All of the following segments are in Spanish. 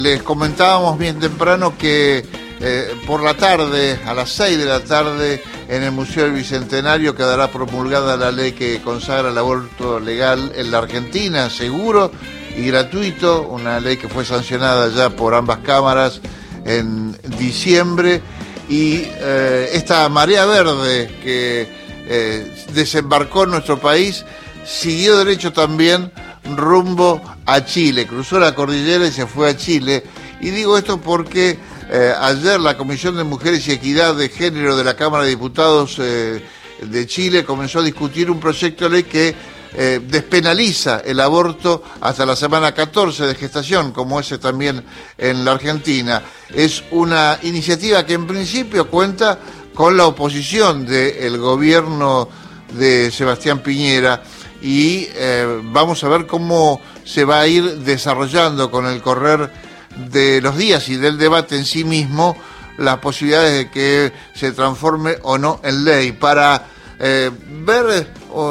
Les comentábamos bien temprano que por la tarde, a las 6 de la tarde, en el Museo del Bicentenario quedará promulgada la ley que consagra el aborto legal en la Argentina, seguro y gratuito, una ley que fue sancionada ya por ambas cámaras en diciembre, y esta marea verde que desembarcó en nuestro país siguió derecho también rumbo a Chile, cruzó la cordillera y se fue a Chile. Y digo esto porque ayer la Comisión de Mujeres y Equidad de Género de la Cámara de Diputados de Chile comenzó a discutir un proyecto de ley que despenaliza el aborto hasta la semana 14 de gestación, como ese también en la Argentina. Es una iniciativa que en principio cuenta con la oposición del gobierno de Sebastián Piñera, y vamos a ver cómo se va a ir desarrollando con el correr de los días y del debate en sí mismo las posibilidades de que se transforme o no en ley. Para ver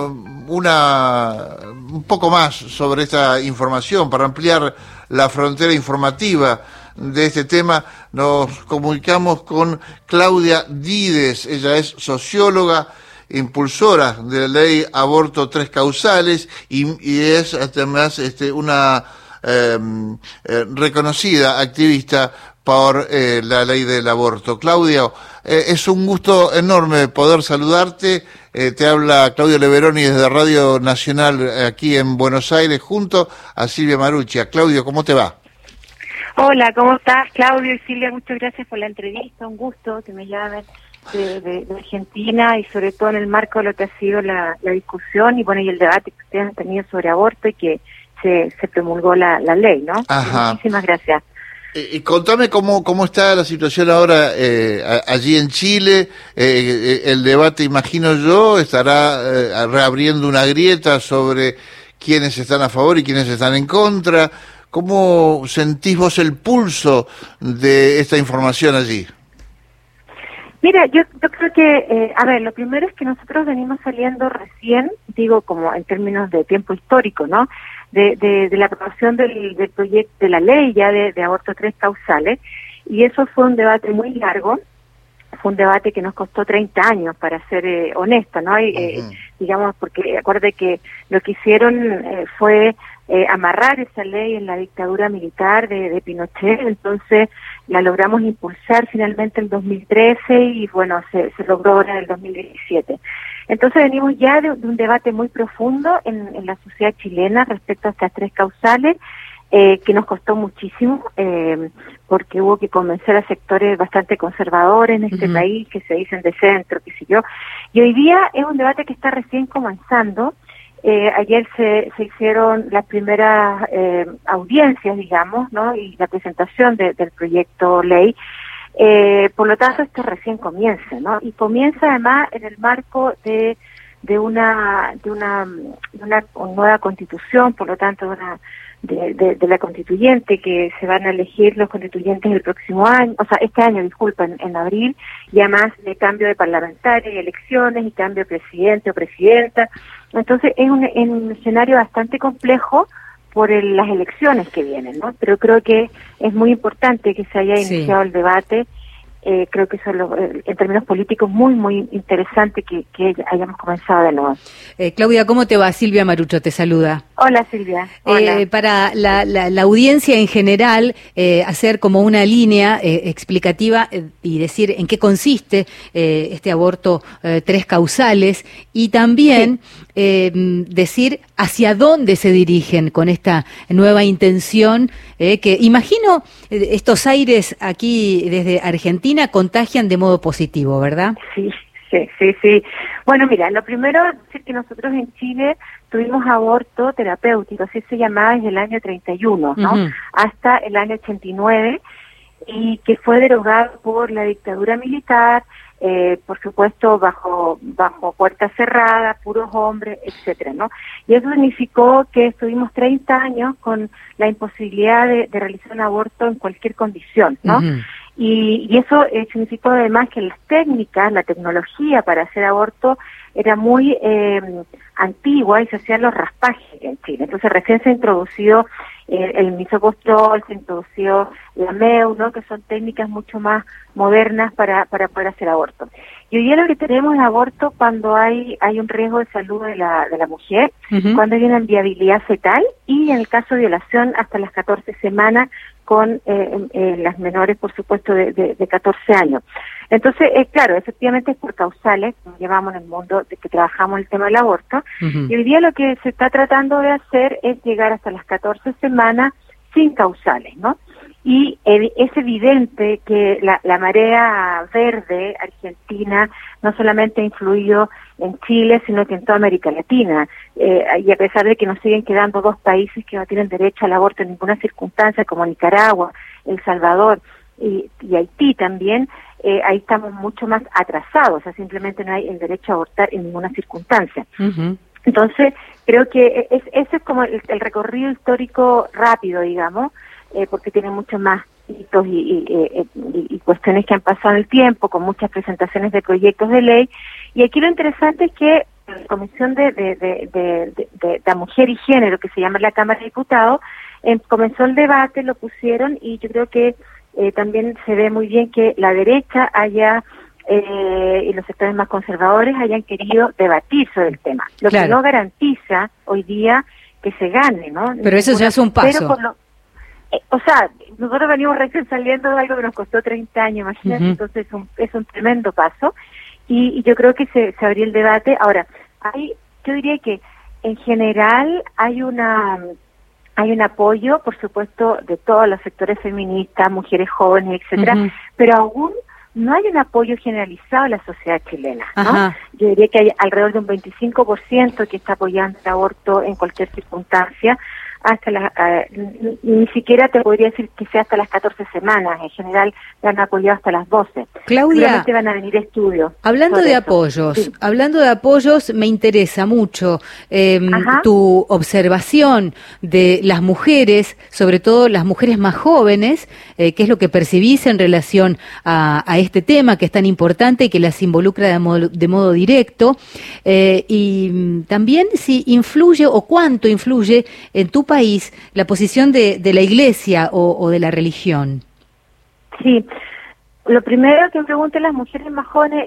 un poco más sobre esta información, para ampliar la frontera informativa de este tema, nos comunicamos con Claudia Dides. Ella es socióloga, impulsora de la ley Aborto Tres Causales, y es además una reconocida activista por la ley del aborto. Claudia, es un gusto enorme poder saludarte. Te habla Claudio Leveroni desde Radio Nacional aquí en Buenos Aires, junto a Silvia Maruccia. Claudio, ¿cómo te va? Hola, ¿cómo estás, Claudio y Silvia? Muchas gracias por la entrevista, un gusto que me llamen de Argentina, y sobre todo en el marco de lo que ha sido la discusión y bueno, y el debate que ustedes han tenido sobre aborto, y que se promulgó la ley, ¿no? Ajá. Muchísimas gracias. Y contame cómo está la situación ahora allí en Chile. El debate, imagino yo, estará reabriendo una grieta sobre quiénes están a favor y quiénes están en contra. ¿Cómo sentís vos el pulso de esta información allí? Mira, yo creo que, lo primero es que nosotros venimos saliendo recién, digo, como en términos de tiempo histórico, ¿no?, de la aprobación del proyecto, de la ley ya de aborto tres causales, y eso fue un debate muy largo, fue un debate que nos costó 30 años, para ser honesta, ¿no? Digamos, porque acuérdate que lo que hicieron fue amarrar esa ley en la dictadura militar de Pinochet, entonces la logramos impulsar finalmente en 2013 y bueno, se logró ahora en el 2017. Entonces venimos ya de un debate muy profundo en la sociedad chilena respecto a estas tres causales, que nos costó muchísimo, porque hubo que convencer a sectores bastante conservadores en este país, que se dicen de centro, qué sé yo, y hoy día es un debate que está recién comenzando. Ayer se hicieron las primeras audiencias, digamos, ¿no?, y la presentación del proyecto ley. Por lo tanto, esto recién comienza, ¿no? Y comienza además en el marco de una nueva constitución, por lo tanto, de la constituyente, que se van a elegir los constituyentes el próximo año, o sea, este año, disculpen, en abril, y además de cambio de parlamentarios y elecciones, y cambio de presidente o presidenta. Entonces, es un escenario bastante complejo por las elecciones que vienen, ¿no? Pero creo que es muy importante que se haya iniciado el debate. Creo que eso en términos políticos muy, muy interesante que hayamos comenzado de nuevo. Claudia, ¿cómo te va? Silvia Maruccio te saluda. Hola, Silvia. Hola. Para la audiencia en general, hacer como una línea explicativa y decir en qué consiste este aborto tres causales, y también decir hacia dónde se dirigen con esta nueva intención, que imagino estos aires aquí desde Argentina contagian de modo positivo, ¿verdad? Sí. Bueno, mira, lo primero es decir que nosotros en Chile tuvimos aborto terapéutico, así se llamaba, desde el año 31, ¿no? Hasta el año 89, y que fue derogado por la dictadura militar, por supuesto bajo puertas cerradas, puros hombres, etcétera, ¿no? Y eso significó que estuvimos 30 años con la imposibilidad de realizar un aborto en cualquier condición, ¿no? Y eso significó además que las técnicas, la tecnología para hacer aborto era muy antigua y se hacían los raspajes en Chile. Entonces recién se introdució el misopostrol, se introdució la MEU, ¿no? Que son técnicas mucho más modernas para poder hacer aborto. Y hoy día lo que tenemos es aborto cuando hay un riesgo de salud de la mujer, cuando hay una inviabilidad fetal y en el caso de violación hasta las 14 semanas con las menores, por supuesto, de 14 años. Entonces, claro, efectivamente es por causales, como llevamos en el mundo de que trabajamos el tema del aborto, y hoy día lo que se está tratando de hacer es llegar hasta las 14 semanas sin causales, ¿no? Y es evidente que la marea verde argentina no solamente ha influido en Chile, sino que en toda América Latina. Y a pesar de que nos siguen quedando 2 países que no tienen derecho al aborto en ninguna circunstancia, como Nicaragua, El Salvador y Haití también, ahí estamos mucho más atrasados. O sea, simplemente no hay el derecho a abortar en ninguna circunstancia. Entonces, creo que ese es como el recorrido histórico rápido, digamos, porque tiene muchos más hitos y cuestiones que han pasado en el tiempo, con muchas presentaciones de proyectos de ley. Y aquí lo interesante es que la Comisión de la Mujer y Género, que se llama la Cámara de Diputados, comenzó el debate, lo pusieron, y yo creo que también se ve muy bien que la derecha y los sectores más conservadores hayan querido debatir sobre el tema, lo que no garantiza hoy día que se gane, ¿no? Pero eso ya es un paso. O sea, nosotros venimos recién saliendo de algo que nos costó 30 años, imagínate, entonces es un tremendo paso, y yo creo que se abrió el debate. Ahora, yo diría que en general hay un apoyo, por supuesto, de todos los sectores feministas, mujeres jóvenes, etcétera, pero aún no hay un apoyo generalizado en la sociedad chilena, ¿no? Yo diría que hay alrededor de un 25% que está apoyando el aborto en cualquier circunstancia, hasta ni siquiera te podría decir que sea hasta las 14 semanas, en general la han apoyado hasta las 12. Claudia, van a venir estudios. Hablando de apoyos, me interesa mucho tu observación de las mujeres, sobre todo las mujeres más jóvenes, qué es lo que percibís en relación a este tema que es tan importante y que las involucra de modo directo, y también si influye o cuánto influye en tu país la posición de la Iglesia o de la religión. Sí, lo primero que me preguntan las mujeres más jóvenes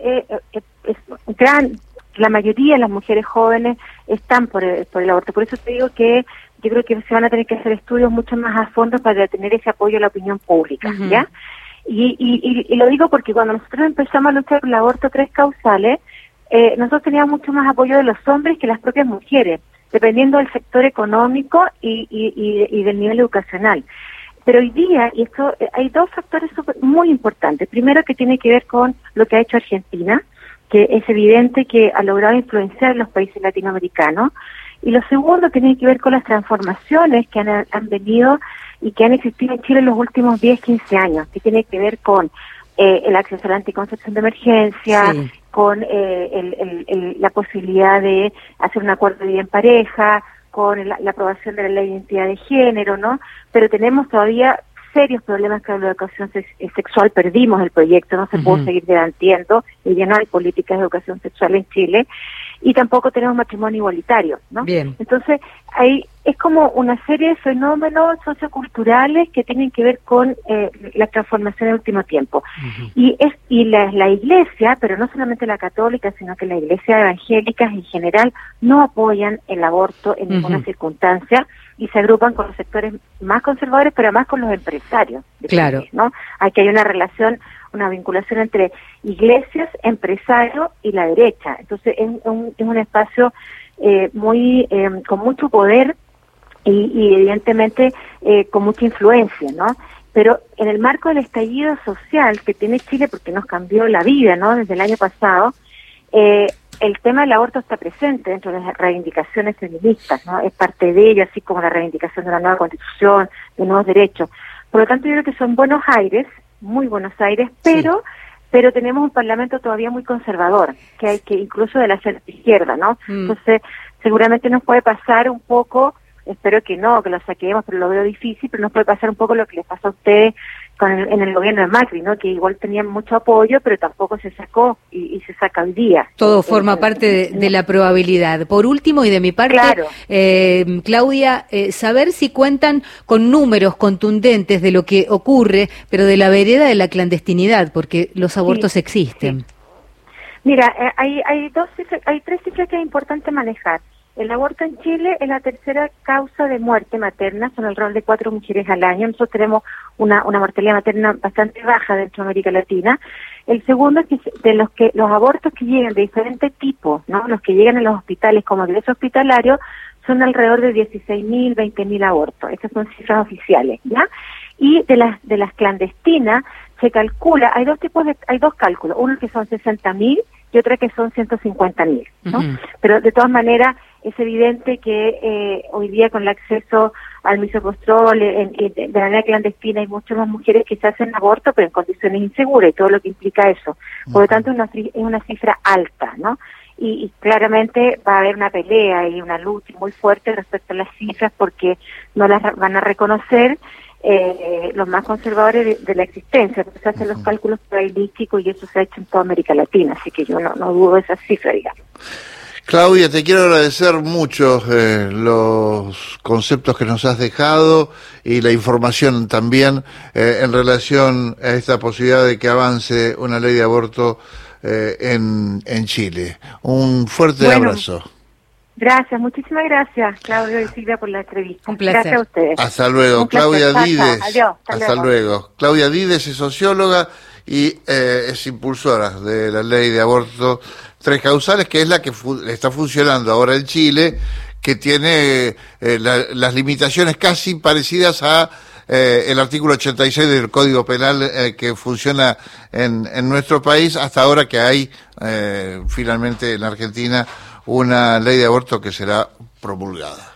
la mayoría de las mujeres jóvenes están por el aborto. Por eso te digo que yo creo que se van a tener que hacer estudios mucho más a fondo para tener ese apoyo a la opinión pública, ¿ya? Y lo digo porque cuando nosotros empezamos a luchar por el aborto 3 causales, nosotros teníamos mucho más apoyo de los hombres que las propias mujeres, dependiendo del sector económico y del nivel educacional. Pero hoy día, y esto hay 2 factores muy importantes. Primero, que tiene que ver con lo que ha hecho Argentina, que es evidente que ha logrado influenciar los países latinoamericanos. Y lo segundo, que tiene que ver con las transformaciones que han venido y que han existido en Chile en los últimos 10, 15 años, que tiene que ver con el acceso a la anticoncepción de emergencia, con la posibilidad de hacer un acuerdo de vida en pareja, con la aprobación de la ley de identidad de género, ¿no? Pero tenemos todavía serios problemas con la educación sexual. Perdimos el proyecto, no se pudo seguir debatiendo, y ya no hay políticas de educación sexual en Chile, y tampoco tenemos matrimonio igualitario, ¿no? Bien. Entonces, ahí es como una serie de fenómenos socioculturales que tienen que ver con la transformación en el último tiempo. Y la Iglesia, pero no solamente la católica, sino que las iglesias evangélicas en general no apoyan el aborto en ninguna circunstancia, y se agrupan con los sectores más conservadores, pero además con los empresarios. Claro. Chile, ¿no? Aquí hay una relación, una vinculación entre iglesias, empresarios y la derecha. Entonces es un espacio con mucho poder y evidentemente con mucha influencia, ¿no? Pero en el marco del estallido social que tiene Chile, porque nos cambió la vida, ¿no? Desde el año pasado, el tema del aborto está presente dentro de las reivindicaciones feministas, ¿no? Es parte de ello, así como la reivindicación de una nueva constitución, de nuevos derechos. Por lo tanto, yo creo que son buenos aires, muy buenos aires, pero tenemos un parlamento todavía muy conservador, que hay que incluso de la izquierda, ¿no? Entonces, seguramente nos puede pasar un poco, espero que no, que lo saquemos, pero lo veo difícil, pero nos puede pasar un poco lo que les pasó a ustedes en el gobierno de Macri, ¿no? Que igual tenían mucho apoyo, pero tampoco se sacó y se saca hoy día. Todo forma parte de la probabilidad. Por último, y de mi parte, claro. Claudia, saber si cuentan con números contundentes de lo que ocurre, pero de la vereda de la clandestinidad, porque los abortos existen. Sí. Mira, hay tres cifras que es importante manejar. El aborto en Chile es la tercera causa de muerte materna, son alrededor de 4 mujeres al año. Nosotros tenemos una mortalidad materna bastante baja dentro de América Latina. El segundo es que los abortos que llegan de diferentes tipos, ¿no? Los que llegan a los hospitales como ingreso hospitalario, son alrededor de 16.000, 20.000 abortos. Estas son cifras oficiales, ¿ya? Y de las clandestinas se calcula, hay dos cálculos, uno que son 60.000 y otra que son 150.000, ¿no? Uh-huh. Pero de todas maneras es evidente que hoy día con el acceso al misoprostol de manera clandestina hay muchas más mujeres que se hacen aborto pero en condiciones inseguras y todo lo que implica eso. Por lo tanto es una cifra alta, ¿no? Y claramente va a haber una pelea y una lucha muy fuerte respecto a las cifras porque no las van a reconocer los más conservadores de la existencia, porque se hacen los cálculos probabilísticos y eso se ha hecho en toda América Latina, así que yo no dudo de esa cifra, digamos. Claudia, te quiero agradecer mucho los conceptos que nos has dejado y la información también en relación a esta posibilidad de que avance una ley de aborto en Chile. Un fuerte abrazo. Gracias, muchísimas gracias, Claudio y Silvia, por la entrevista. Un placer. Gracias a ustedes. Hasta luego, Claudia Dides. Adiós, hasta luego. Claudia Dides es socióloga y es impulsora de la ley de aborto 3 causales, que es la que está funcionando ahora en Chile, que tiene las limitaciones casi parecidas a el artículo 86 del Código Penal que funciona en nuestro país, hasta ahora que hay finalmente en Argentina una ley de aborto que será promulgada.